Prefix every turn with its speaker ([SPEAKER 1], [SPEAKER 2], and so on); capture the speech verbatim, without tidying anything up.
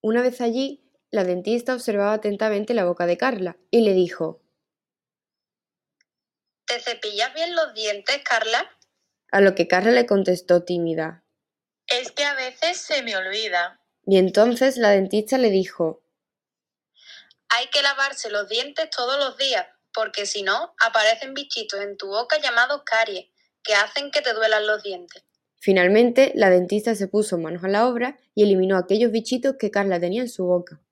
[SPEAKER 1] Una vez allí, la dentista observaba atentamente la boca de Carla y le dijo:
[SPEAKER 2] ¿Te cepillas bien los dientes, Carla?
[SPEAKER 1] A lo que Carla le contestó tímida.
[SPEAKER 2] Es que a veces se me olvida.
[SPEAKER 1] Y entonces la dentista le dijo:
[SPEAKER 2] Hay que lavarse los dientes todos los días, porque si no, aparecen bichitos en tu boca llamados caries, que hacen que te duelan los dientes.
[SPEAKER 1] Finalmente, la dentista se puso manos a la obra y eliminó aquellos bichitos que Carla tenía en su boca.